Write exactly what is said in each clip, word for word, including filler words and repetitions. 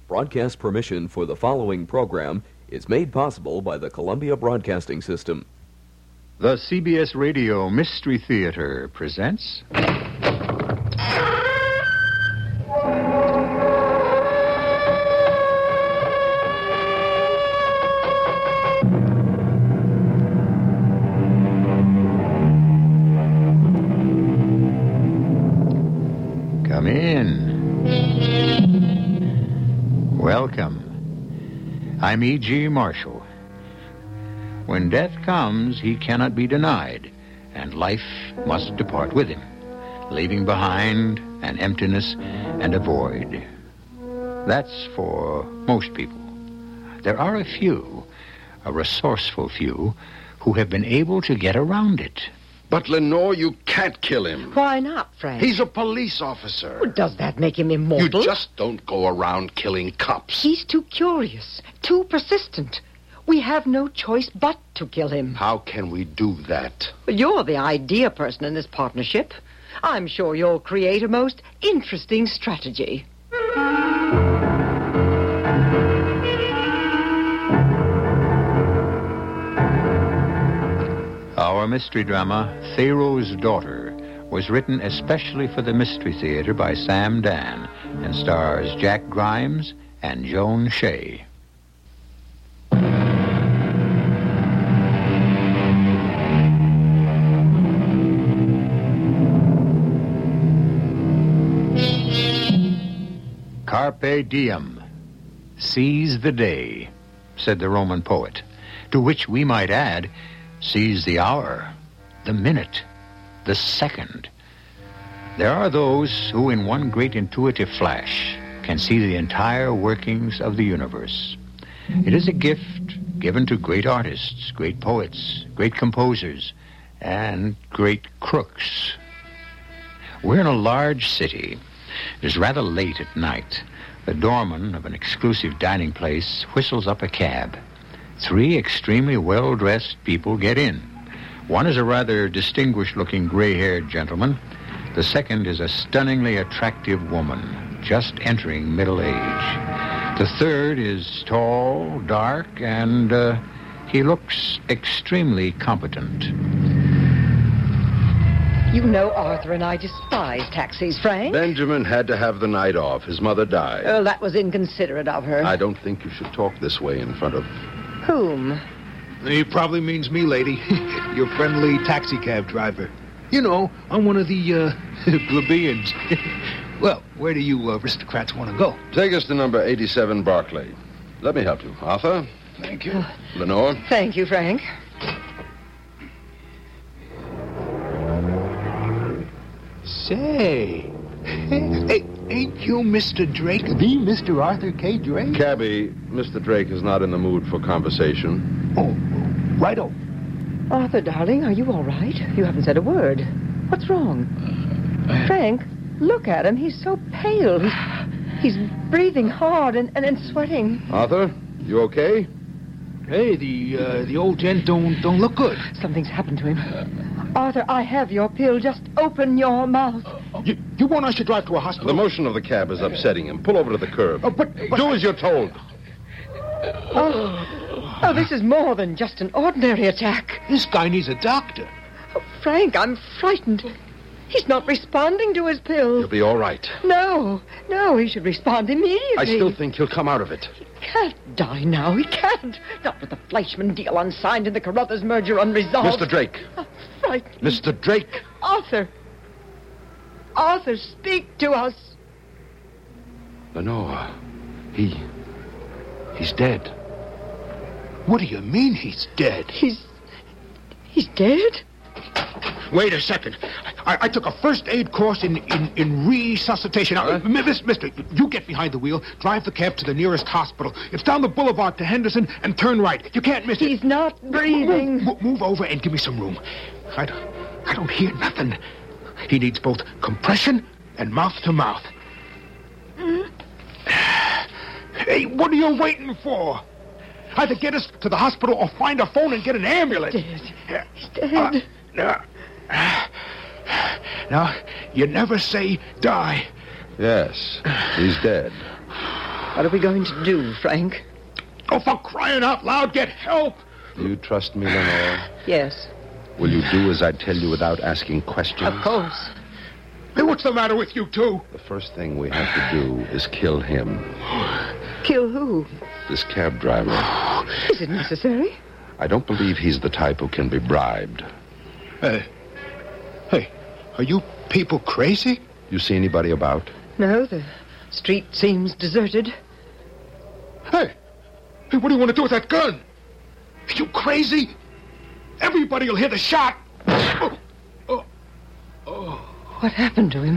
Broadcast permission for the following program is made possible by the Columbia Broadcasting System. The C B S Radio Mystery Theater presents... Come in. Welcome. I'm E G. Marshall. When death comes, he cannot be denied, and life must depart with him, leaving behind an emptiness and a void. That's for most people. There are a few, a resourceful few, who have been able to get around it. But, Lenore, you can't kill him. Why not, Frank? He's a police officer. Well, does that make him immortal? You just don't go around killing cops. He's too curious, too persistent. We have no choice but to kill him. How can we do that? Well, you're the idea person in this partnership. I'm sure you'll create a most interesting strategy. Our mystery drama, Pharaoh's Daughter, was written especially for the Mystery Theater by Sam Dan and stars Jack Grimes and Joan Shea. Carpe diem, seize the day, said the Roman poet, to which we might add, seize the hour, the minute, the second. There are those who in one great intuitive flash can see the entire workings of the universe. It is a gift given to great artists, great poets, great composers, and great crooks. We're in a large city. It is rather late at night. The doorman of an exclusive dining place whistles up a cab. Three extremely well-dressed people get in. One is a rather distinguished-looking gray-haired gentleman. The second is a stunningly attractive woman, just entering middle age. The third is tall, dark, and uh, he looks extremely competent. You know Arthur and I despise taxis, Frank. Benjamin had to have the night off. His mother died. Oh, that was inconsiderate of her. I don't think you should talk this way in front of... Whom? He probably means me, lady. Your friendly taxi cab driver. You know, I'm one of the, uh, plebeians. Well, where do you uh, aristocrats want to go? Take us to number eighty-seven Barclay. Let me help you. Arthur? Thank you. Lenore? Thank you, Frank. Say, hey, ain't you Mister Drake, the Mister Arthur K. Drake? Cabby, Mister Drake is not in the mood for conversation. Oh, righto. Arthur, darling, are you all right? You haven't said a word. What's wrong? Uh, Frank, look at him. He's so pale. He's, he's breathing hard and, and, and sweating. Arthur, you okay? Hey, the uh, the old gent don't don't look good. Something's happened to him. Arthur, I have your pill. Just open your mouth. You, you want us to drive to a hospital? The motion of the cab is upsetting him. Pull over to the curb. Oh, but, but Do as you're told. Oh, oh, this is more than just an ordinary attack. This guy needs a doctor. Oh, Frank, I'm frightened. He's not responding to his pill. He'll be all right. No, no, he should respond immediately. I still think he'll come out of it. He can't die now. He can't. Not with the Fleischmann deal unsigned and the Carruthers merger unresolved. Mister Drake. I'm frightened. Mister Drake. Arthur. Arthur, speak to us. Lenore. He... He's dead. What do you mean he's dead? He's... He's dead? Wait a second. I, I took a first aid course in, in, in resuscitation. Now, Huh? mister, mister, you get behind the wheel, drive the cab to the nearest hospital. It's down the boulevard to Henderson and turn right. You can't miss it. He's not breathing. Move, move over and give me some room. I don't, I don't hear nothing. He needs both compression and mouth to mouth. Hey, what are you waiting for? Either get us to the hospital or find a phone and get an ambulance. He's dead. He's dead. Uh, uh, now, you never say die. Yes, he's dead. What are we going to do, Frank? Oh, for crying out loud, get help! Do you trust me, Lenore? Yes, Will you do as I tell you without asking questions? of course. Hey, what's the matter with you two? The first thing we have to do is kill him. Kill who? This cab driver. Is it necessary? I don't believe he's the type who can be bribed. Hey, hey, are you people crazy? You see anybody about? No, the street seems deserted. Hey, hey, what do you want to do with that gun? Are you crazy? Everybody will hear the shot. Oh, oh, oh. What happened to him?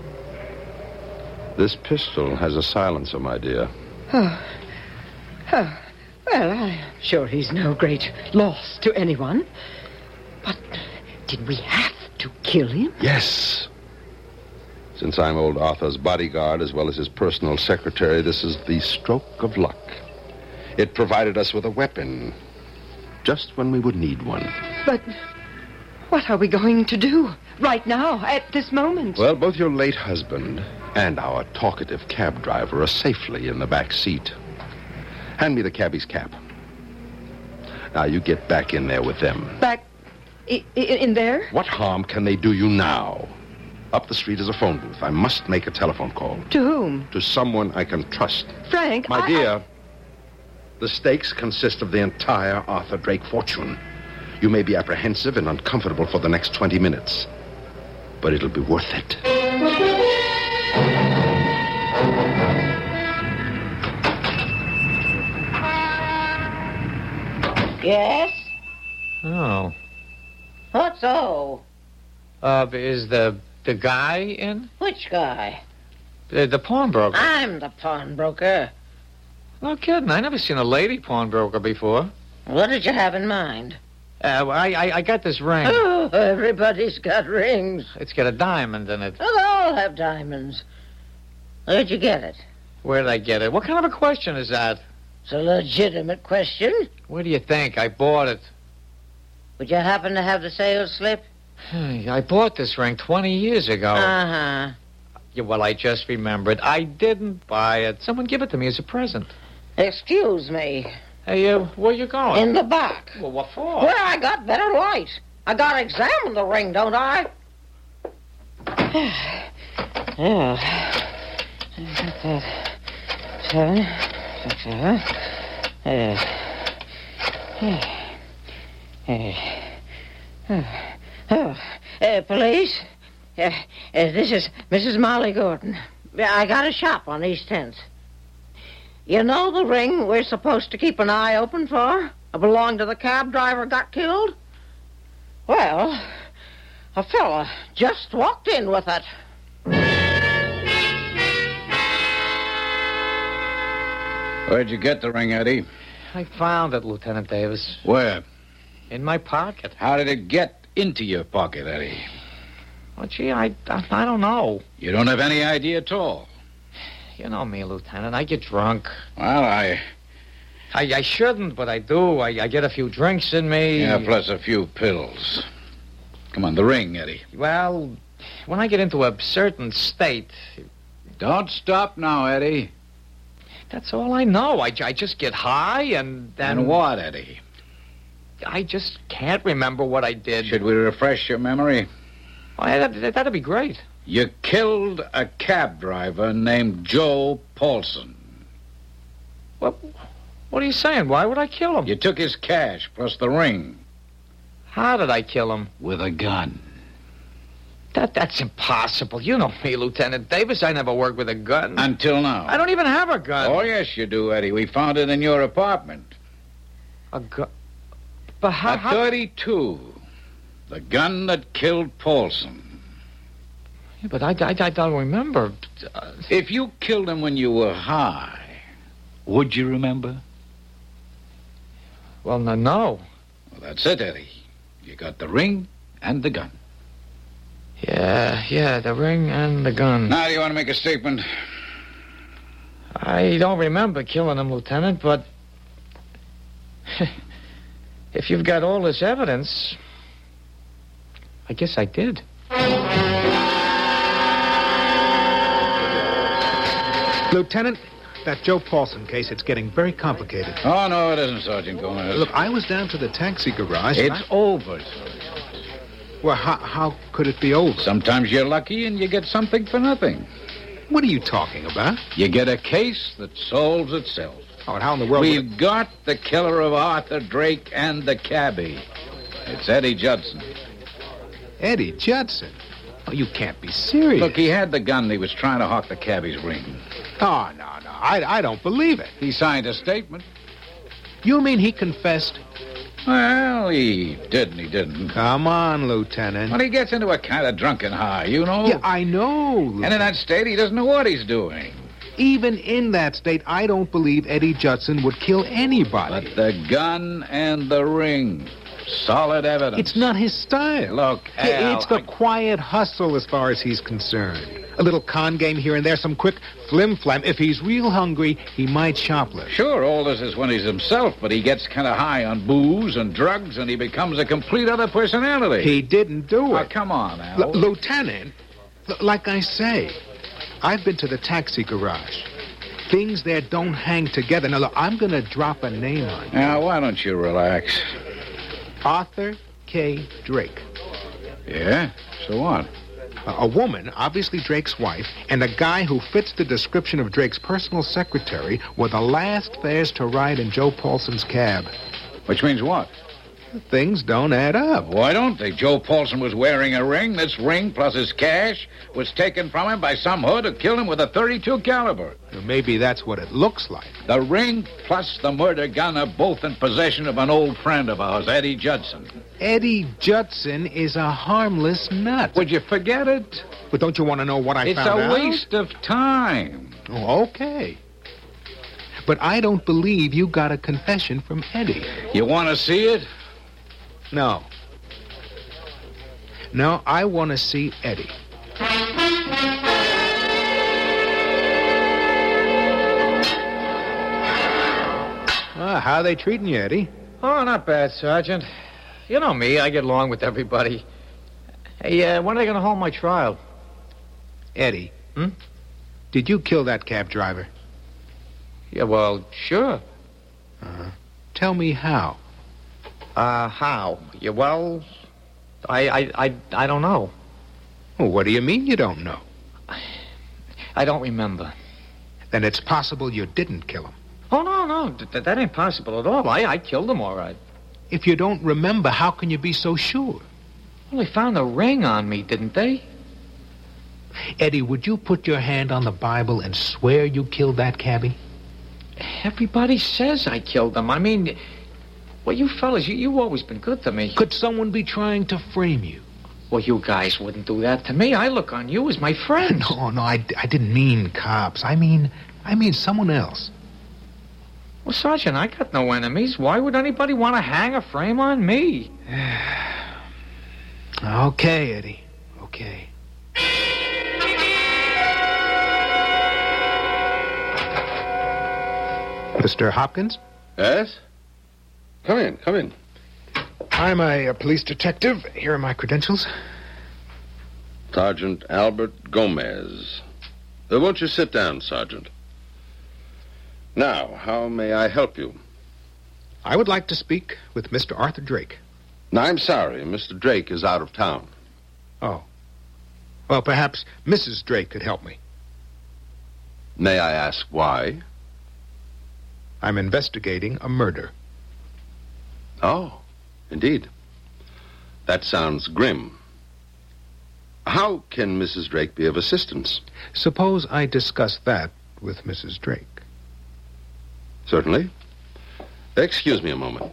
This pistol has a silencer, my dear. Oh. Oh. Well, I'm sure he's no great loss to anyone. But did we have to kill him? Yes. Since I'm old Arthur's bodyguard as well as his personal secretary, this is the stroke of luck. It provided us with a weapon just when we would need one. But what are we going to do right now, at this moment? Well, both your late husband and our talkative cab driver are safely in the back seat. Hand me the cabbie's cap. Now, you get back in there with them. Back I- I- in there? What harm can they do you now? Up the street is a phone booth. I must make a telephone call. To whom? To someone I can trust. Frank, My I- dear, I- the stakes consist of the entire Arthur Drake fortune. You may be apprehensive and uncomfortable for the next twenty minutes, but it'll be worth it. Yes? Oh. What so? Uh, is the the guy in? Which guy? The, the pawnbroker. I'm the pawnbroker. No kidding. I never seen a lady pawnbroker before. What did you have in mind? Uh, well, I, I I got this ring. Oh, everybody's got rings. It's got a diamond in it. Well, they all have diamonds. Where'd you get it? Where did I get it? What kind of a question is that? It's a legitimate question. What do you think? I bought it. Would you happen to have the sales slip? I bought this ring twenty years ago. Uh-huh. Yeah, well, I just remembered. I didn't buy it. Someone gave it to me as a present. Excuse me. Hey, uh, where you going? In the back. Well, what for? Where I got better light. I gotta examine the ring, don't I? Yeah. I got that. Seven. Six, seven. Uh, uh, uh, oh, uh, police? Uh, uh, this is Missus Molly Gordon. I got a shop on East tenth. You know the ring we're supposed to keep an eye open for? It belonged to the cab driver got killed? Well, a fella just walked in with it. Where'd you get the ring, Eddie? I found it, Lieutenant Davis. Where? In my pocket. How did it get into your pocket, Eddie? Well, gee, I, I, I don't know. You don't have any idea at all. You know me, Lieutenant. I get drunk. Well, I... I, I shouldn't, but I do. I, I get a few drinks in me. Yeah, plus a few pills. Come on, the ring, Eddie. Well, when I get into a certain state... Don't stop now, Eddie. That's all I know. I, I just get high and then... And what, Eddie? I just can't remember what I did. Should we refresh your memory? Oh, yeah, that, that'd be great. You killed a cab driver named Joe Paulson. What, what are you saying? Why would I kill him? You took his cash plus the ring. How did I kill him? With a gun. That That's impossible. You know me, Lieutenant Davis. I never worked with a gun. Until now. I don't even have a gun. Oh, yes, you do, Eddie. We found it in your apartment. A gun? But how... A how... thirty-two. The gun that killed Paulson. Yeah, but I, I, I don't remember. Uh, If you killed him when you were high, would you remember? well, no, no. Well, that's it, Eddie. You got the ring and the gun. Yeah, yeah, the ring and the gun. Now, do you want to make a statement? I don't remember killing him, Lieutenant, but... if you've got all this evidence... I guess I did. Lieutenant, that Joe Paulson case, it's getting very complicated. Oh, no, it isn't, Sergeant Gomez. Look, I was down to the taxi garage. and It's I- over, Sergeant. Well, how, how could it be over? Sometimes you're lucky and you get something for nothing. What are you talking about? You get a case that solves itself. Oh, and how in the world... would We've got the killer of Arthur Drake and the cabbie. It's Eddie Judson. it- Eddie Judson? Oh, you can't be serious. Look, he had the gun and he was trying to hawk the cabbie's ring. Oh, no, no. I, I don't believe it. He signed a statement. You mean he confessed? Well, he did and he didn't. Come on, Lieutenant. When he gets into a kind of drunken high, you know? Yeah, I know, Lieutenant. And in that state, he doesn't know what he's doing. Even in that state, I don't believe Eddie Judson would kill anybody. But the gun and the ring, solid evidence. It's not his style. Look, I- Al, It's the I- quiet hustle as far as he's concerned. A little con game here and there, some quick flim-flam. If he's real hungry, he might shoplift. Sure, all this is when he's himself, but he gets kind of high on booze and drugs, and he becomes a complete other personality. He didn't do Oh, it. come on, Al. L- Lieutenant, l- like I say, I've been to the taxi garage. Things there don't hang together. Now, look, I'm going to drop a name on you. Now, why don't you relax? Arthur K. Drake. Yeah? So what? A a woman, obviously Drake's wife, and a guy who fits the description of Drake's personal secretary were the last fares to ride in Joe Paulson's cab. Which means what? Things don't add up. Why don't they? Joe Paulson was wearing a ring. This ring, plus his cash, was taken from him by some hood who killed him with a thirty-two caliber. Well, maybe that's what it looks like. The ring plus the murder gun are both in possession of an old friend of ours, Eddie Judson. Eddie Judson is a harmless nut. Would you forget it? But don't you want to know what I It's found a out? waste of time. Oh, okay. But I don't believe you got a confession from Eddie. You want to see it? No. No, I want to see Eddie. Ah, how are they treating you, Eddie? Oh, not bad, Sergeant. You know me, I get along with everybody. Hey, uh, when are they going to hold my trial? Eddie. Hmm? Did you kill that cab driver? Yeah, well, sure. Uh-huh. Tell me how. Uh, how? Yeah, well, I, I, I, I don't know. Well, what do you mean you don't know? I don't remember. Then it's possible you didn't kill him. Oh, no, no, th- that ain't possible at all. I, I killed him all right. If you don't remember, how can you be so sure? Well, they found a ring on me, didn't they? Eddie, would you put your hand on the Bible and swear you killed that cabbie? Everybody says I killed them. I mean, well, you fellas, you, you've always been good to me. Could someone be trying to frame you? Well, you guys wouldn't do that to me. I look on you as my friends. No, no, I, I didn't mean cops. I mean, I mean someone else. Well, Sergeant, I got no enemies. Why would anybody want to hang a frame on me? Okay, Eddie. Okay. Mister Hopkins? Yes? Come in, come in. I'm a, a police detective. Here are my credentials. Sergeant Albert Gomez. Uh, won't you sit down, Sergeant? Now, how may I help you? I would like to speak with Mister Arthur Drake. Now, I'm sorry, Mister Drake is out of town. Oh. Well, perhaps Missus Drake could help me. May I ask why? I'm investigating a murder. Oh, indeed. That sounds grim. How can Missus Drake be of assistance? Suppose I discuss that with Missus Drake. Certainly. Excuse me a moment.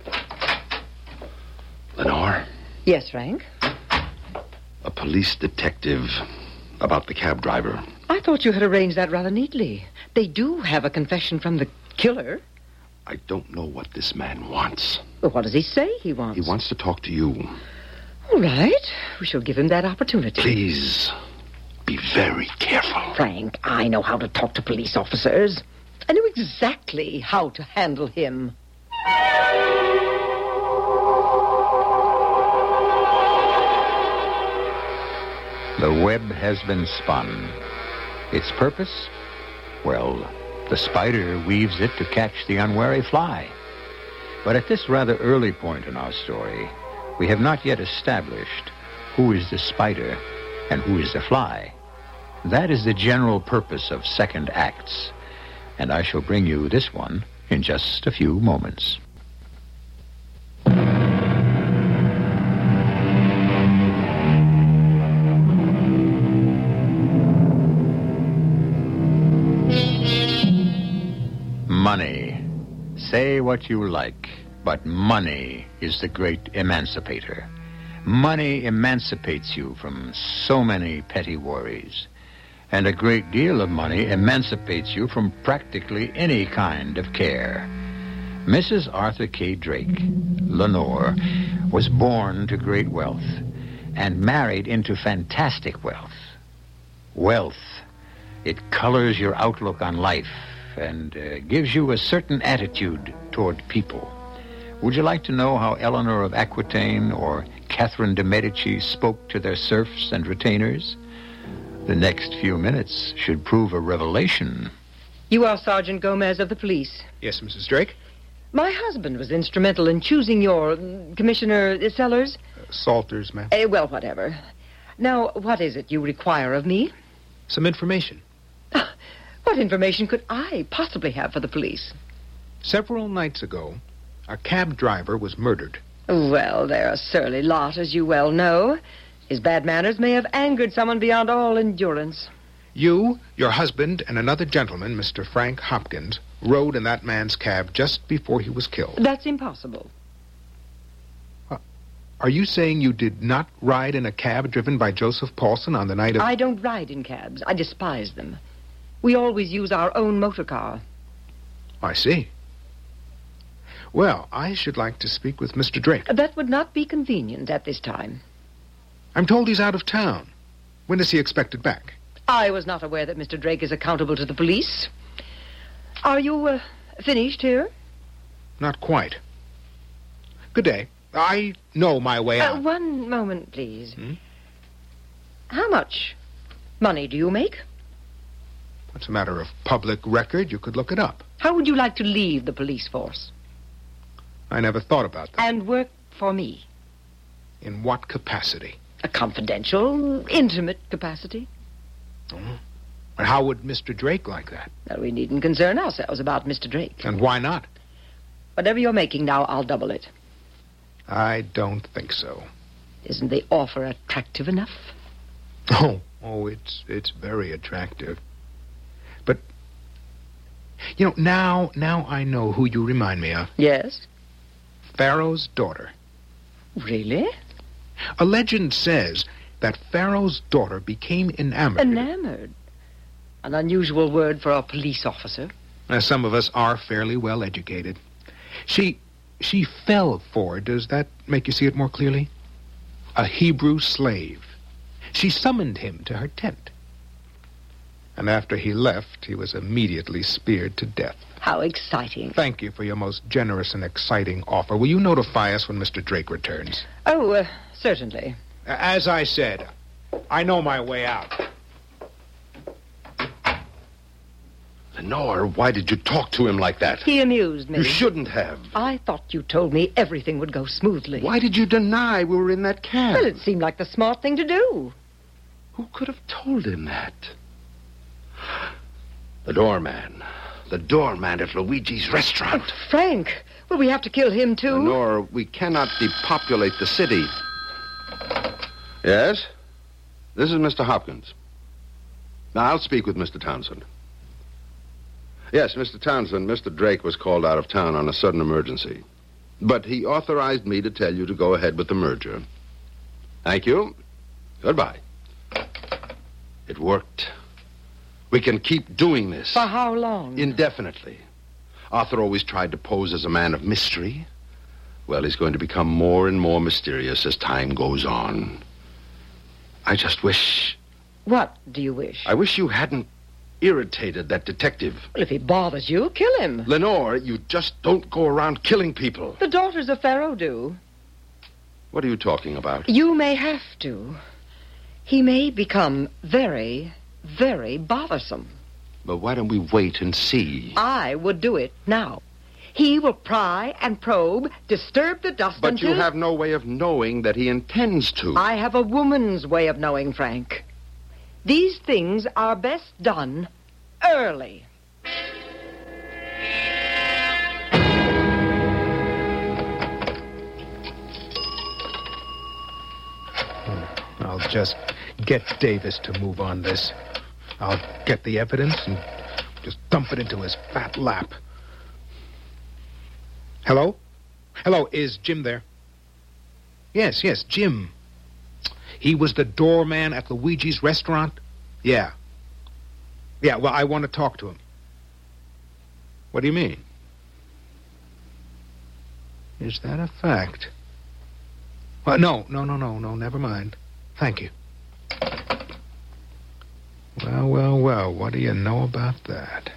Lenore, Yes, Frank? a police detective about the cab driver. I thought you had arranged that rather neatly. They do have a confession from the killer. I don't know what this man wants. Well, what does he say he wants? He wants to talk to you. All right. We shall give him that opportunity. Please, be very careful. Frank, I know how to talk to police officers. I know exactly how to handle him. The web has been spun. Its purpose? Well, The spider weaves it to catch the unwary fly. But at this rather early point in our story, we have not yet established who is the spider and who is the fly. That is the general purpose of second acts, and I shall bring you this one in just a few moments. Money. Say what you like, but money is the great emancipator. Money emancipates you from so many petty worries. And a great deal of money emancipates you from practically any kind of care. Missus Arthur K. Drake, Lenore, was born to great wealth and married into fantastic wealth. Wealth, it colors your outlook on life and uh, gives you a certain attitude toward people. Would you like to know how Eleanor of Aquitaine or Catherine de Medici spoke to their serfs and retainers? The next few minutes should prove a revelation. You are Sergeant Gomez of the police. Yes, Missus Drake? My husband was instrumental in choosing your mm, Commissioner Sellers. Uh, Salters, ma'am. Uh, well, whatever. Now, what is it you require of me? Some information. What information could I possibly have for the police? Several nights ago, a cab driver was murdered. Well, they're a surly lot, as you well know. His bad manners may have angered someone beyond all endurance. You, your husband, and another gentleman, Mister Frank Hopkins, rode in that man's cab just before he was killed. That's impossible. Uh, are you saying you did not ride in a cab driven by Joseph Paulson on the night of... I don't ride in cabs. I despise them. We always use our own motor car. I see. Well, I should like to speak with Mister Drake. That would not be convenient at this time. I'm told he's out of town. When is he expected back? I was not aware that Mister Drake is accountable to the police. Are you uh, finished here? Not quite. Good day. I know my way Uh, out. one moment, please. Hmm? How much money do you make? It's a matter of public record. You could look it up. How would you like to leave the police force? I never thought about that. And work for me? In what capacity? A confidential, intimate capacity. And how would Mister Drake like that? Well, we needn't concern ourselves about Mister Drake. And why not? Whatever you're making now, I'll double it. I don't think so. Isn't the offer attractive enough? Oh, oh, it's it's very attractive. But, you know, now, now I know who you remind me of. Yes? Pharaoh's daughter. Really? A legend says that Pharaoh's daughter became enamored. Enamored? An unusual word for a police officer. Now, some of us are fairly well educated. She, she fell for, does that make you see it more clearly? A Hebrew slave. She summoned him to her tent. And after he left, he was immediately speared to death. How exciting. Thank you for your most generous and exciting offer. Will you notify us when Mister Drake returns? Oh, uh, certainly. As I said, I know my way out. Lenore, why did you talk to him like that? He amused me. You shouldn't have. I thought you told me everything would go smoothly. Why did you deny we were in that cab? Well, it seemed like the smart thing to do. Who could have told him that? The doorman. The doorman at Luigi's restaurant. Oh, Frank, will we have to kill him, too? Lenore, we cannot depopulate the city. Yes? This is Mister Hopkins. Now, I'll speak with Mister Townsend. Yes, Mister Townsend, Mister Drake was called out of town on a sudden emergency. But he authorized me to tell you to go ahead with the merger. Thank you. Goodbye. It worked. We can keep doing this. For how long? Indefinitely. Arthur always tried to pose as a man of mystery. Well, he's going to become more and more mysterious as time goes on. I just wish... What do you wish? I wish you hadn't irritated that detective. Well, if he bothers you, kill him. Lenore, you just don't go around killing people. The daughters of Pharaoh do. What are you talking about? You may have to. He may become very, very bothersome. But why don't we wait and see? I would do it now. He will pry and probe, disturb the dust But until... you have no way of knowing that he intends to. I have a woman's way of knowing, Frank. These things are best done early. I'll just get Davis to move on this. I'll get the evidence and just dump it into his fat lap. Hello? Hello, is Jim there? Yes, yes, Jim. He was the doorman at Luigi's restaurant? Yeah. Yeah, well, I want to talk to him. What do you mean? Is that a fact? Well, no, no, no, no, no, never mind. Thank you. Well, well, well, what do you know about that?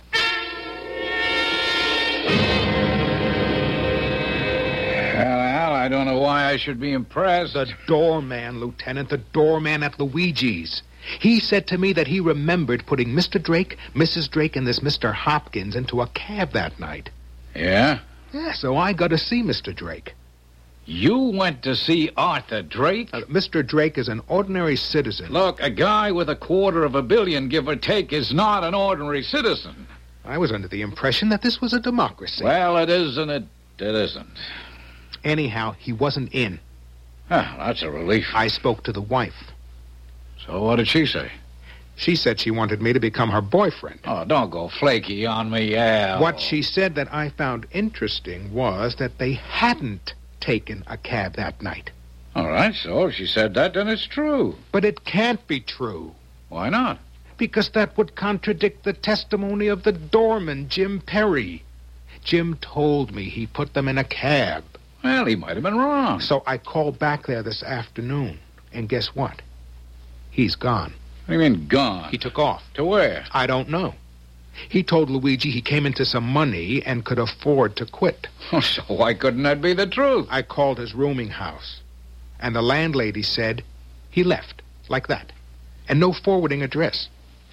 Well, Al, I don't know why I should be impressed. The doorman, Lieutenant, the doorman at Luigi's. He said to me that he remembered putting Mister Drake, Missus Drake, and this Mister Hopkins into a cab that night. Yeah? Yeah, so I got to see Mister Drake. You went to see Arthur Drake? Uh, Mister Drake is an ordinary citizen. Look, a guy with a quarter of a billion, give or take, is not an ordinary citizen. I was under the impression that this was a democracy. Well, it is and it, it isn't. Anyhow, he wasn't in. Well, that's a relief. I spoke to the wife. So what did she say? She said she wanted me to become her boyfriend. Oh, don't go flaky on me, Al. What she said that I found interesting was that they hadn't taken a cab that night. All right, so if she said that, then it's true. But it can't be true. Why not? Because that would contradict the testimony of the doorman, Jim Perry. Jim told me he put them in a cab. Well, he might have been wrong. So I called back there this afternoon, and guess what? He's gone. What do you mean, gone? He took off. To where? I don't know. He told Luigi he came into some money and could afford to quit. Oh, so why couldn't that be the truth? I called his rooming house, and the landlady said he left, like that, and no forwarding address.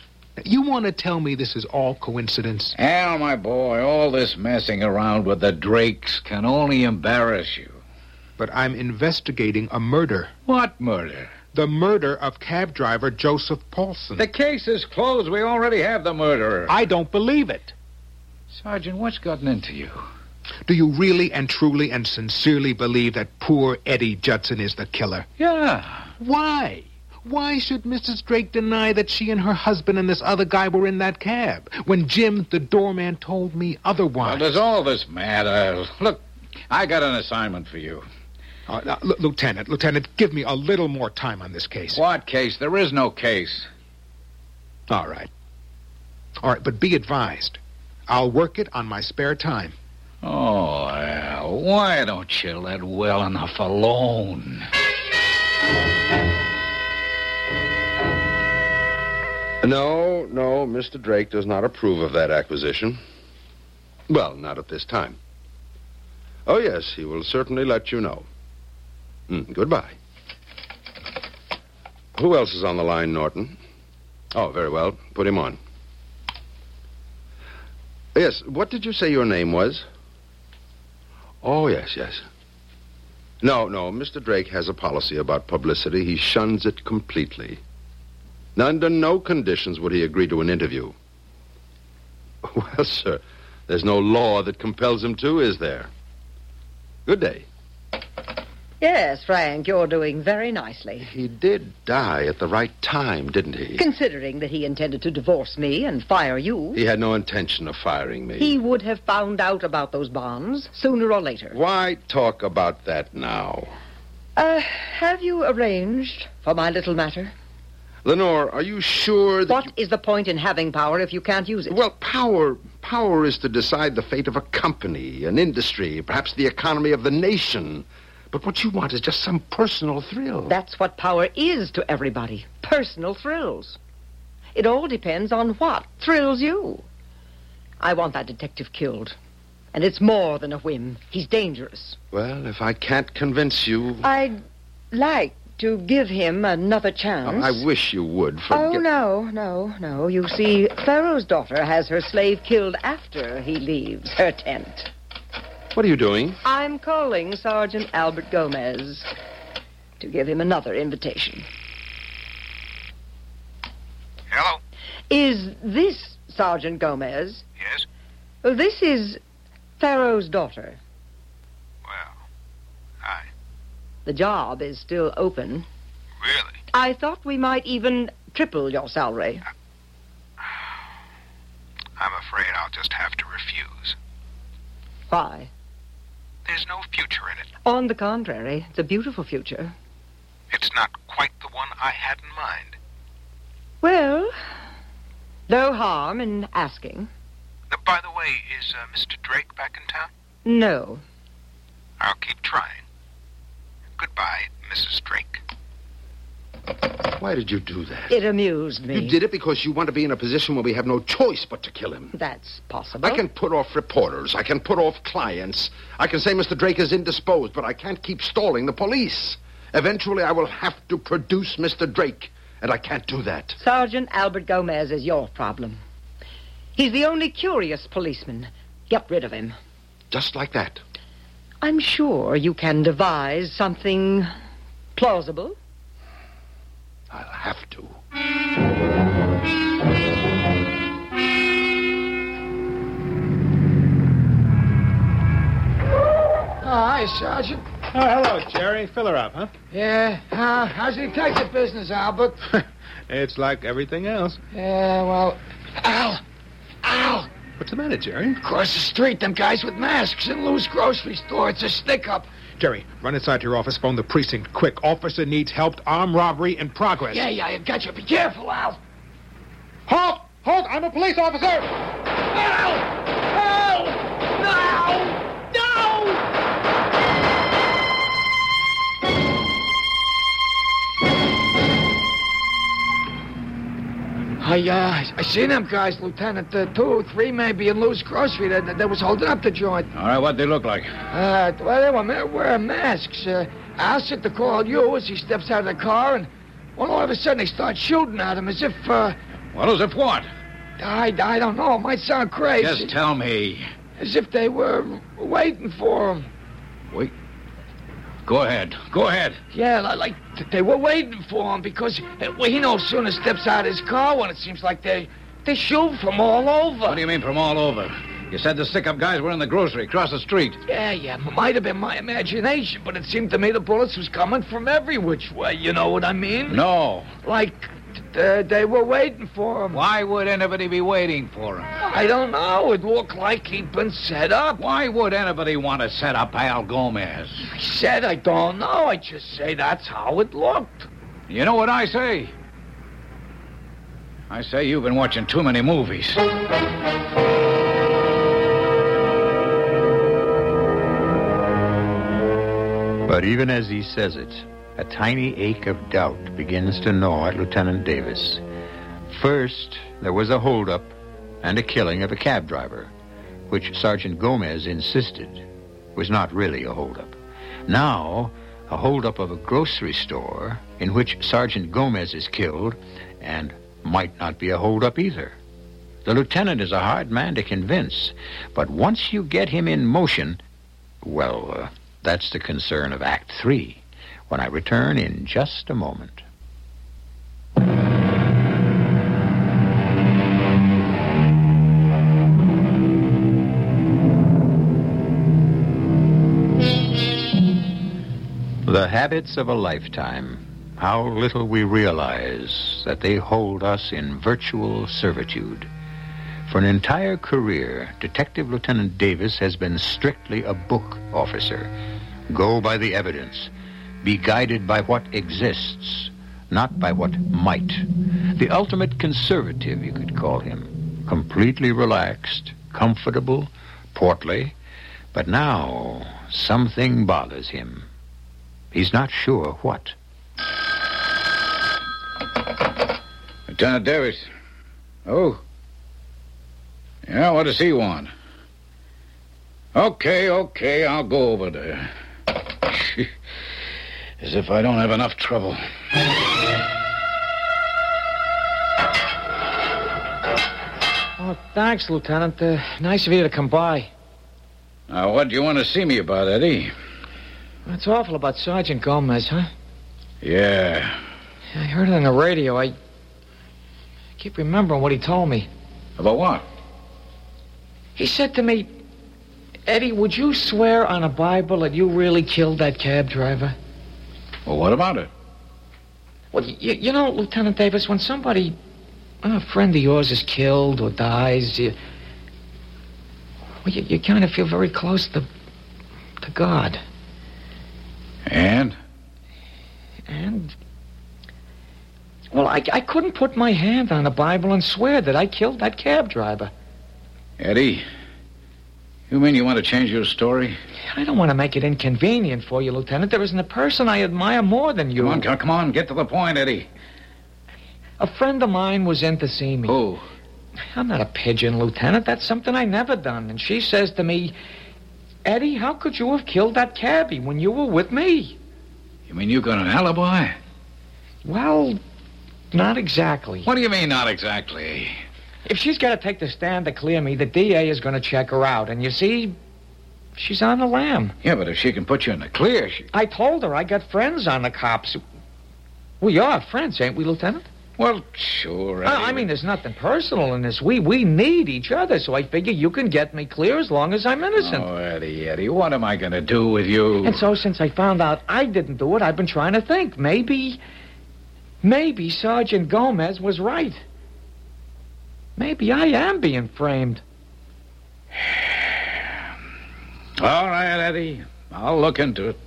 You want to tell me this is all coincidence? Al, my boy, all this messing around with the Drakes can only embarrass you. But I'm investigating a murder. What murder? The murder of cab driver Joseph Paulson. The case is closed. We already have the murderer. I don't believe it. Sergeant, what's gotten into you? Do you really and truly and sincerely believe that poor Eddie Judson is the killer? Yeah. Why? Why should Missus Drake deny that she and her husband and this other guy were in that cab when Jim, the doorman, told me otherwise? Well, does all this matter? Look, I got an assignment for you. Uh, uh, L- Lieutenant, Lieutenant, give me a little more time on this case. What case? There is no case. All right. All right, but be advised. I'll work it on my spare time. Oh, Al, why don't you let well enough alone? No, no, Mister Drake does not approve of that acquisition. Well, not at this time. Oh, yes, he will certainly let you know. Mm, goodbye. Who else is on the line, Norton? Oh, very well. Put him on. Yes, what did you say your name was? Oh, yes, yes. No, no, Mister Drake has a policy about publicity. He shuns it completely. Under no conditions would he agree to an interview. Well, sir, there's no law that compels him to, is there? Good day. Yes, Frank, you're doing very nicely. He did die at the right time, didn't he? Considering that he intended to divorce me and fire you. He had no intention of firing me. He would have found out about those bonds sooner or later. Why talk about that now? Uh, have you arranged for my little matter? Lenore, are you sure that... What you... is the point in having power if you can't use it? Well, power... Power is to decide the fate of a company, an industry, perhaps the economy of the nation. But what you want is just some personal thrill. That's what power is to everybody. Personal thrills. It all depends on what thrills you. I want that detective killed. And it's more than a whim. He's dangerous. Well, if I can't convince you... I'd like to give him another chance. I wish you would. Forget... Oh, no, no, no. You see, Pharaoh's daughter has her slave killed after he leaves her tent. What are you doing? I'm calling Sergeant Albert Gomez to give him another invitation. Hello? Is this Sergeant Gomez? Yes? Well, this is Pharaoh's daughter. Well, hi. The job is still open. Really? I thought we might even triple your salary. I'm afraid I'll just have to refuse. Why? There's no future in it. On the contrary, it's a beautiful future. It's not quite the one I had in mind. Well, no harm in asking. Uh, by the way, is uh, Mister Drake back in town? No. I'll keep trying. Goodbye, Missus Drake. Why did you do that? It amused me. You did it because you want to be in a position where we have no choice but to kill him. That's possible. I can put off reporters. I can put off clients. I can say Mister Drake is indisposed, but I can't keep stalling the police. Eventually, I will have to produce Mister Drake, and I can't do that. Sergeant Albert Gomez is your problem. He's the only curious policeman. Get rid of him. Just like that. I'm sure you can devise something plausible. I'll have to. Oh, hi, Sergeant. Oh, hello, Jerry. Fill her up, huh? Yeah, uh, how's the detective business, Albert? It's like everything else. Yeah, well... Al! Al! What's the matter, Jerry? Across the street, them guys with masks in Lou's grocery store. It's a stick-up. Jerry, run inside your office, phone the precinct. Quick, officer needs help. Armed robbery in progress. Yeah, yeah, I got you. Be careful, Al. Halt! Halt! I'm a police officer! Al! Al! No! No! I, uh, I seen them guys, Lieutenant. Uh, two, three maybe in Lou's grocery. They, they was holding up the joint. All right, what'd they look like? Uh, well, they were ma- wearing masks. Uh, Al said to call you as he steps out of the car, and well, all of a sudden they start shooting at him as if, uh... Well, as if what? I, I don't know. It might sound crazy. Just tell me. As if they were waiting for him. Wait. Go ahead. Go ahead. Yeah, li- like th- they were waiting for him because uh, well, he no sooner steps out of his car when it seems like they they shoot from all over. What do you mean from all over? You said the stick-up guys were in the grocery across the street. Yeah, yeah, m- might have been my imagination, but it seemed to me the bullets was coming from every which way. You know what I mean? No. Like uh, they were waiting for him. Why would anybody be waiting for him? I don't know. It looked like he'd been set up. Why would anybody want to set up Al Gomez? I said I don't know. I just say that's how it looked. You know what I say? I say you've been watching too many movies. But even as he says it, a tiny ache of doubt begins to gnaw at Lieutenant Davis. First, there was a holdup and a killing of a cab driver, which Sergeant Gomez insisted was not really a holdup. Now, a holdup of a grocery store in which Sergeant Gomez is killed and might not be a holdup either. The lieutenant is a hard man to convince, but once you get him in motion, well, uh, that's the concern of Act Three, when I return in just a moment. The habits of a lifetime. How little we realize that they hold us in virtual servitude. For an entire career, Detective Lieutenant Davis has been strictly a book officer. Go by the evidence. Be guided by what exists, not by what might. The ultimate conservative, you could call him. Completely relaxed, comfortable, portly. But now, something bothers him. He's not sure what. Lieutenant Davis. Oh? Yeah, what does he want? Okay, okay, I'll go over there. As if I don't have enough trouble. Oh, thanks, Lieutenant. Uh, nice of you to come by. Now, what do you want to see me about, Eddie? It's awful about Sergeant Gomez, huh? Yeah. I heard it on the radio. I keep remembering what he told me. About what? He said to me, Eddie, would you swear on a Bible that you really killed that cab driver? Well, what about it? Well, you, you know, Lieutenant Davis, when somebody, a friend of yours is killed or dies, you, well, you, you kind of feel very close to, to God. And? And? Well, I, I couldn't put my hand on the Bible and swear that I killed that cab driver. Eddie, you mean you want to change your story? I don't want to make it inconvenient for you, Lieutenant. There isn't a person I admire more than you. Come on, come on, get to the point, Eddie. A friend of mine was in to see me. Who? I'm not a pigeon, Lieutenant. That's something I never done. And she says to me, Eddie, how could you have killed that cabbie when you were with me? You mean you got an alibi? Well, not exactly. What do you mean, not exactly? If she's got to take the stand to clear me, the D A is going to check her out. And you see, she's on the lam. Yeah, but if she can put you in the clear, she... I told her I got friends on the cops. We are friends, ain't we, Lieutenant? Well, sure, Eddie. I, I mean, there's nothing personal in this. We we need each other, so I figure you can get me clear as long as I'm innocent. Oh, Eddie, Eddie, what am I going to do with you? And so since I found out I didn't do it, I've been trying to think. Maybe, maybe Sergeant Gomez was right. Maybe I am being framed. All right, Eddie. I'll look into it.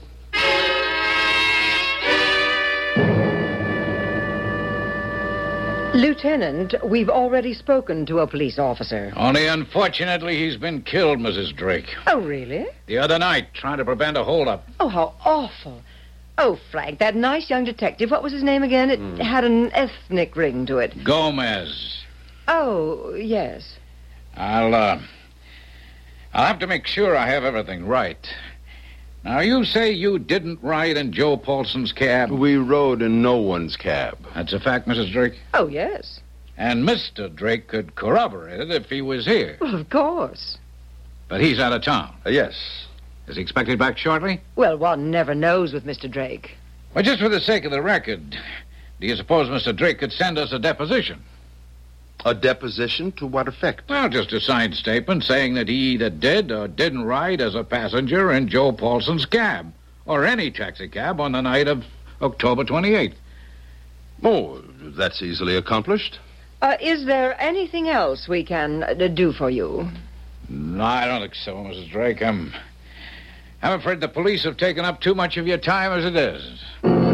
Lieutenant, we've already spoken to a police officer. Only unfortunately he's been killed, Missus Drake. Oh, really? The other night, trying to prevent a holdup. Oh, how awful. Oh, Frank, that nice young detective, what was his name again? It mm. had an ethnic ring to it. Gomez. Oh, yes. I'll, uh... I'll have to make sure I have everything right. Now, you say you didn't ride in Joe Paulson's cab? We rode in no one's cab. That's a fact, Missus Drake? Oh, yes. And Mister Drake could corroborate it if he was here. Well, of course. But he's out of town. Uh, yes. Is he expected back shortly? Well, one never knows with Mister Drake. Well, just for the sake of the record, do you suppose Mister Drake could send us a deposition? A deposition? To what effect? Well, just a signed statement saying that he either did or didn't ride as a passenger in Joe Paulson's cab, or any taxicab on the night of October twenty-eighth. Oh, that's easily accomplished. Uh, is there anything else we can uh, do for you? No, I don't think so, Missus Drake. I'm... I'm afraid the police have taken up too much of your time as it is.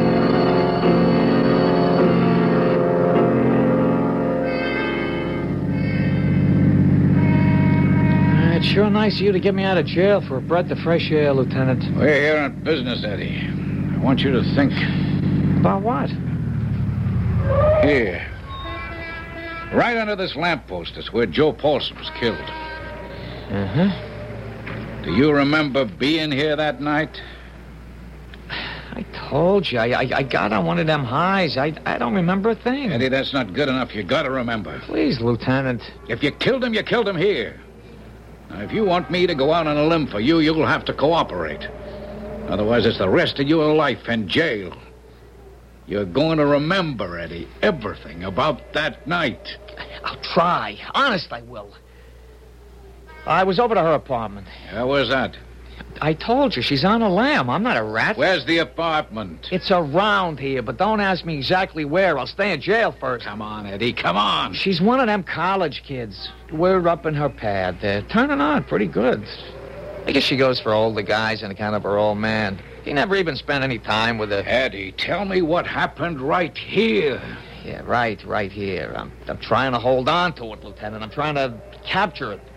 It's sure nice of you to get me out of jail for a breath of fresh air, Lieutenant. We're here on business, Eddie. I want you to think. About what? Here. Right under this lamppost is where Joe Paulson was killed. Uh-huh. Do you remember being here that night? I told you. I, I, I got on one of them highs. I, I don't remember a thing. Eddie, that's not good enough. You gotta remember. Please, Lieutenant. If you killed him, you killed him here. Now, if you want me to go out on a limb for you, you'll have to cooperate. Otherwise, it's the rest of your life in jail. You're going to remember, Eddie, everything about that night. I'll try. Honest, I will. I was over to her apartment. Yeah, where's that? I told you, she's on a lam. I'm not a rat. Where's the apartment? It's around here, but don't ask me exactly where. I'll stay in jail first. Come on, Eddie, come on. She's one of them college kids. We're up in her pad. They're turning on pretty good. I guess she goes for older guys and a kind of her old man. He never even spent any time with her. Eddie, tell me what happened right here. Yeah, right, right here. I'm, I'm trying to hold on to it, Lieutenant. I'm trying to capture it.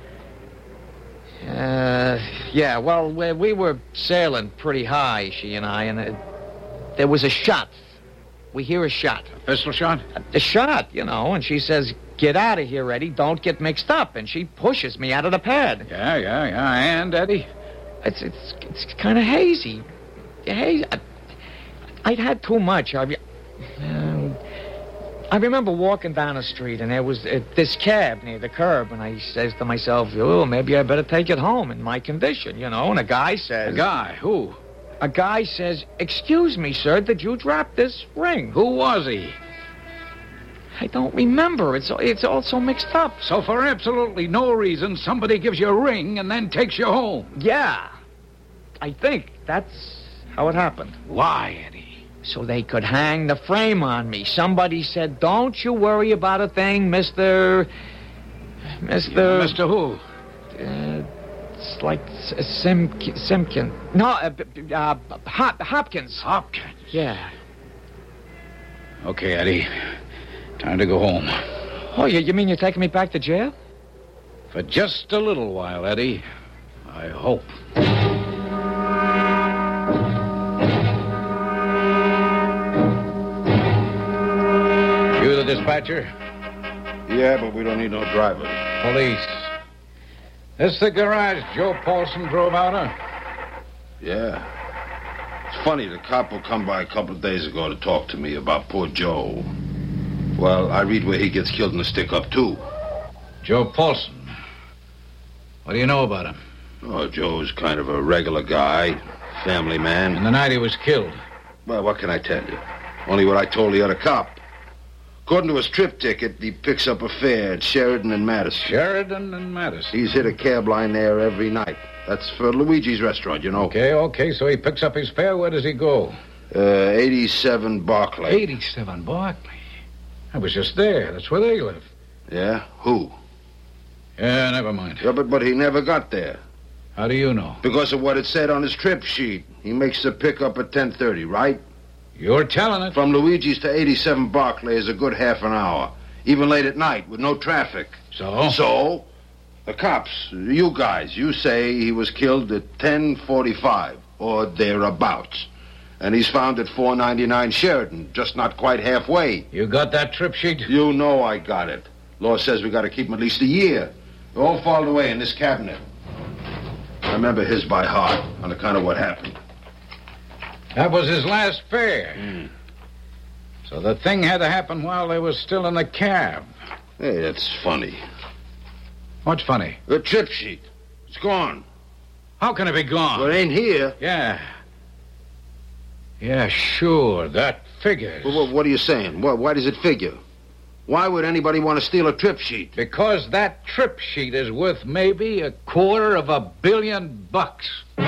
Uh, yeah, well, we, we were sailing pretty high, she and I, and it, there was a shot. We hear a shot. A pistol shot? A, a shot, you know, and she says, get out of here, Eddie, don't get mixed up, and she pushes me out of the pad. Yeah, yeah, yeah, and, Eddie? It's it's it's kind of hazy. Hazy. I, I'd had too much. I, uh, I remember walking down the street, and there was uh, this cab near the curb, and I says to myself, oh, maybe I better take it home in my condition, you know, and a guy says... A guy? Who? A guy says, excuse me, sir, did you drop this ring? Who was he? I don't remember. It's, it's all so mixed up. So for absolutely no reason, somebody gives you a ring and then takes you home. Yeah. I think that's how it happened. Why, Eddie? So they could hang the frame on me. Somebody said, don't you worry about a thing, Mister... Mister... Yeah, Mister who? Uh, it's like Sim... Simkin. No, uh, uh, Hop, Hopkins. Hopkins? Yeah. Okay, Eddie. Time to go home. Oh, you, you mean you're taking me back to jail? For just a little while, Eddie. I hope. You the dispatcher? Yeah, but we don't need no drivers. Police. This the garage Joe Paulson drove out of? Yeah. It's funny, the cop will come by a couple of days ago to talk to me about poor Joe. Well, I read where he gets killed in the stick-up, too. Joe Paulson. What do you know about him? Oh, Joe's kind of a regular guy, family man. And the night he was killed? Well, what can I tell you? Only what I told the other cop. According to his trip ticket, he picks up a fare at Sheridan and Madison. Sheridan and Madison? He's hit a cab line there every night. That's for Luigi's restaurant, you know. Okay, okay, so he picks up his fare. Where does he go? Uh, eighty-seven Barclay. eighty-seven Barclay? I was just there. That's where they live. Yeah? Who? Yeah, never mind. Yeah, but, but he never got there. How do you know? Because of what it said on his trip sheet. He makes the pickup at ten thirty, right? You're telling it. From Luigi's to eighty-seven Barclay is a good half an hour. Even late at night with no traffic. So? So? The cops, you guys, you say he was killed at ten forty-five or thereabouts. And he's found at four ninety-nine Sheridan, just not quite halfway. You got that trip sheet? You know I got it. Law says we got to keep him at least a year. They're all filed away in this cabinet. I remember his by heart on account of what happened. That was his last fare. Mm. So the thing had to happen while they were still in the cab. Hey, that's funny. What's funny? The trip sheet. It's gone. How can it be gone? Well, it ain't here. Yeah. Yeah, sure. That figures. Well, what are you saying? Well, why does it figure? Why would anybody want to steal a trip sheet? Because that trip sheet is worth maybe a quarter of a billion bucks. Oh,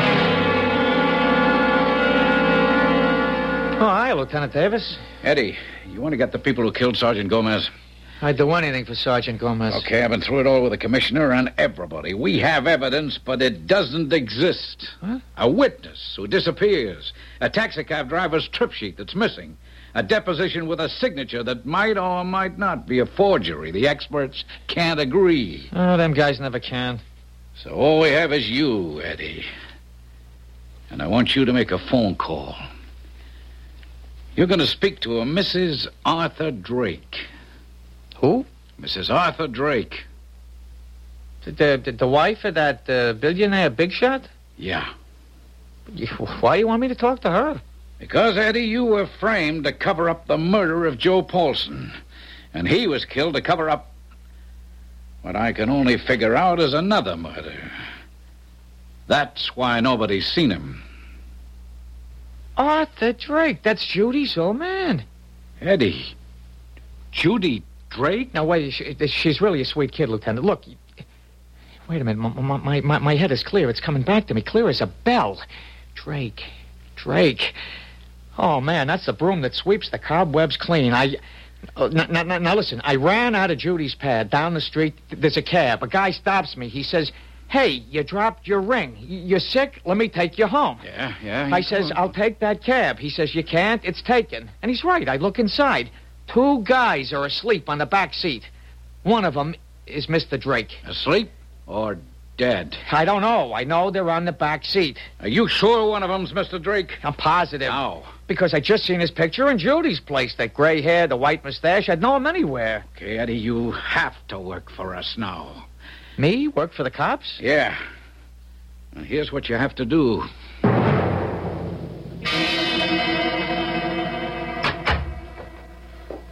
hi, Lieutenant Davis. Eddie, you want to get the people who killed Sergeant Gomez? I'd do anything for Sergeant Gomez. Okay, I've been through it all with the commissioner and everybody. We have evidence, but it doesn't exist. What? A witness who disappears. A taxicab driver's trip sheet that's missing. A deposition with a signature that might or might not be a forgery. The experts can't agree. Oh, them guys never can. So all we have is you, Eddie. And I want you to make a phone call. You're going to speak to a Missus Arthur Drake. Who? Missus Arthur Drake. The, the, the wife of that uh, billionaire big shot? Yeah. Why do you want me to talk to her? Because, Eddie, you were framed to cover up the murder of Joe Paulson. And he was killed to cover up what I can only figure out is another murder. That's why nobody's seen him. Arthur Drake. That's Judy's old man. Eddie. Judy Drake? Now, wait. She, she's really a sweet kid, Lieutenant. Look. Wait a minute. My, my, my, my head is clear. It's coming back to me. Clear as a bell. Drake. Drake. Oh, man, that's the broom that sweeps the cobwebs clean. I... Oh, now, now, now, listen. I ran out of Judy's pad down the street. There's a cab. A guy stops me. He says, hey, you dropped your ring. You're sick? Let me take you home. Yeah, yeah. I says, I'll take that cab. He says, you can't. It's taken. And he's right. I look inside. Two guys are asleep on the back seat. One of them is Mister Drake. Asleep or dead? I don't know. I know they're on the back seat. Are you sure one of them's Mister Drake? I'm positive. How? Because I just seen his picture in Judy's place. That gray hair, the white mustache. I'd know him anywhere. Okay, Eddie, you have to work for us now. Me? Work for the cops? Yeah. Now, here's what you have to do.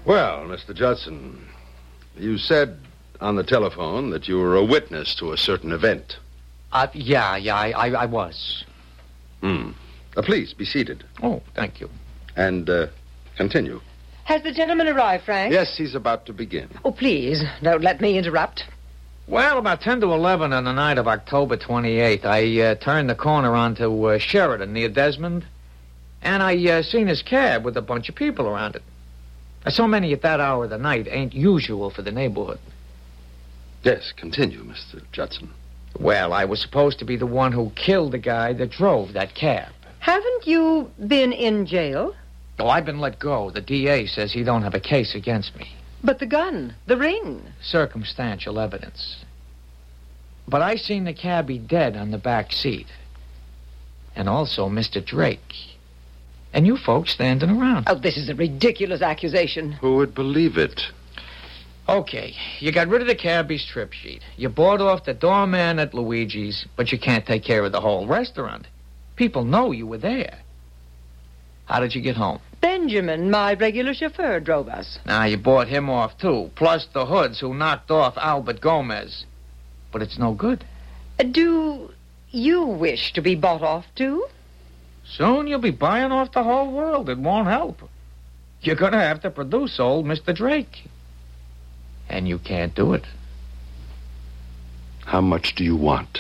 Well, Mister Judson, you said on the telephone that you were a witness to a certain event. Uh, yeah, yeah, I, I, I was. Hmm. Uh, please, be seated. Oh, thank you. And, uh, continue. Has the gentleman arrived, Frank? Yes, he's about to begin. Oh, please, don't let me interrupt. Well, about ten to eleven on the night of October twenty-eighth, I uh, turned the corner onto uh, Sheridan near Desmond, and I uh, seen his cab with a bunch of people around it. So many at that hour of the night ain't usual for the neighborhood. Yes, continue, Mister Judson. Well, I was supposed to be the one who killed the guy that drove that cab. Haven't you been in jail? Oh, I've been let go. The D A says he don't have a case against me. But the gun, the ring. Circumstantial evidence. But I seen the cabbie dead on the back seat. And also Mister Drake. And you folks standing around. Oh, this is a ridiculous accusation. Who would believe it? Okay, you got rid of the cabbie's trip sheet. You bought off the doorman at Luigi's, but you can't take care of the whole restaurant. People know you were there. How did you get home? Benjamin, my regular chauffeur, drove us. Now, you bought him off, too, plus the hoods who knocked off Albert Gomez. But it's no good. Uh, do you wish to be bought off, too? Soon you'll be buying off the whole world. It won't help. You're going to have to produce old Mister Drake. And you can't do it. How much do you want?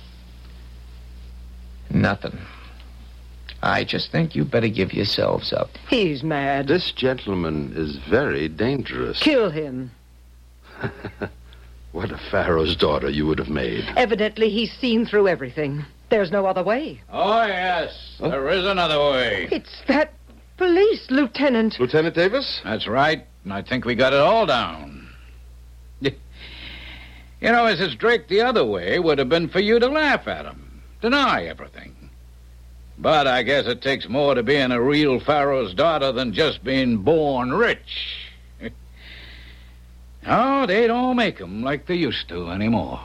Nothing. I just think you better give yourselves up. He's mad. This gentleman is very dangerous. Kill him. What a Pharaoh's daughter you would have made. Evidently, he's seen through everything. There's no other way. Oh, yes. Oh. There is another way. It's that police lieutenant. Lieutenant Davis? That's right. I think we got it all down. You know, Missus Drake, the other way would have been for you to laugh at him. Deny everything. But I guess it takes more to being a real Pharaoh's daughter than just being born rich. Oh, they don't make 'em like they used to anymore.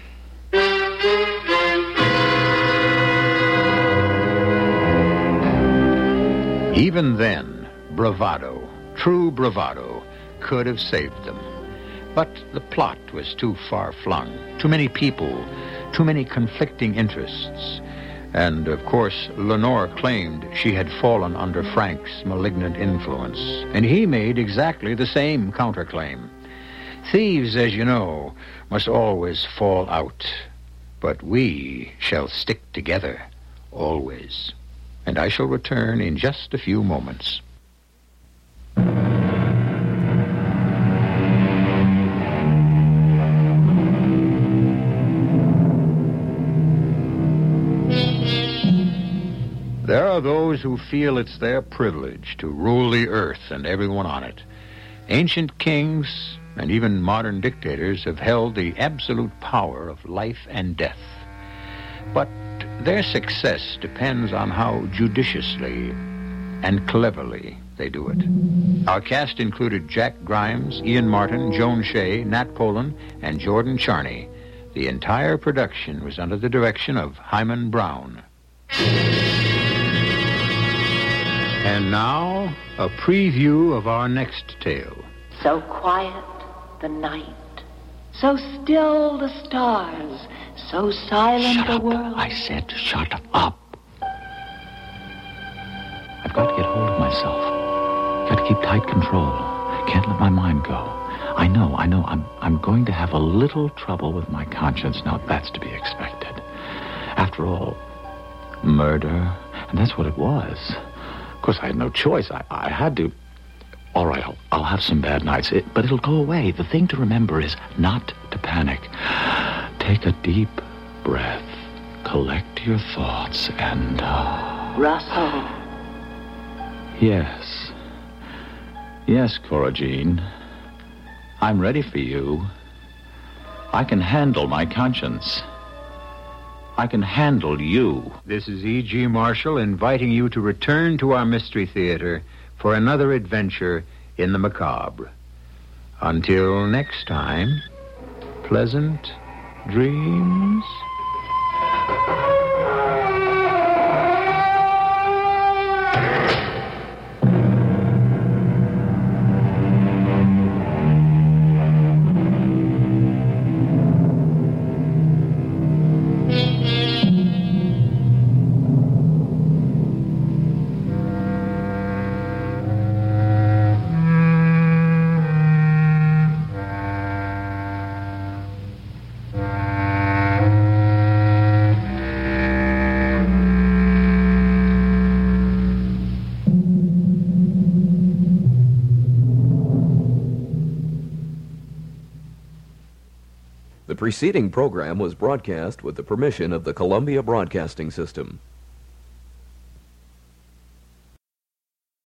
Even then, bravado, true bravado, could have saved them. But the plot was too far-flung, too many people, too many conflicting interests. And, of course, Lenore claimed she had fallen under Frank's malignant influence. And he made exactly the same counterclaim. Thieves, as you know, must always fall out. But we shall stick together, always. And I shall return in just a few moments. There are those who feel it's their privilege to rule the earth and everyone on it. Ancient kings and even modern dictators have held the absolute power of life and death. But their success depends on how judiciously and cleverly they do it. Our cast included Jack Grimes, Ian Martin, Joan Shea, Nat Polan, and Jordan Charney. The entire production was under the direction of Hyman Brown. And now, a preview of our next tale. So quiet the night, so still the stars, so silent shut the up. world. I said shut up. I've got to get hold of myself. Got to keep tight control. Can't let my mind go. I know, I know, I'm, I'm going to have a little trouble with my conscience. Now, that's to be expected. After all, murder, and that's what it was. Of course, I had no choice. I, I had to. All right, I'll, I'll have some bad nights, it, but it'll go away. The thing to remember is not to panic. Take a deep breath, collect your thoughts, and... Uh... Russell. Yes. Yes, Cora Jean. I'm ready for you. I can handle my conscience. I can handle you. This is E G. Marshall inviting you to return to our Mystery Theater for another adventure in the macabre. Until next time, pleasant dreams. The preceding program was broadcast with the permission of the Columbia Broadcasting System.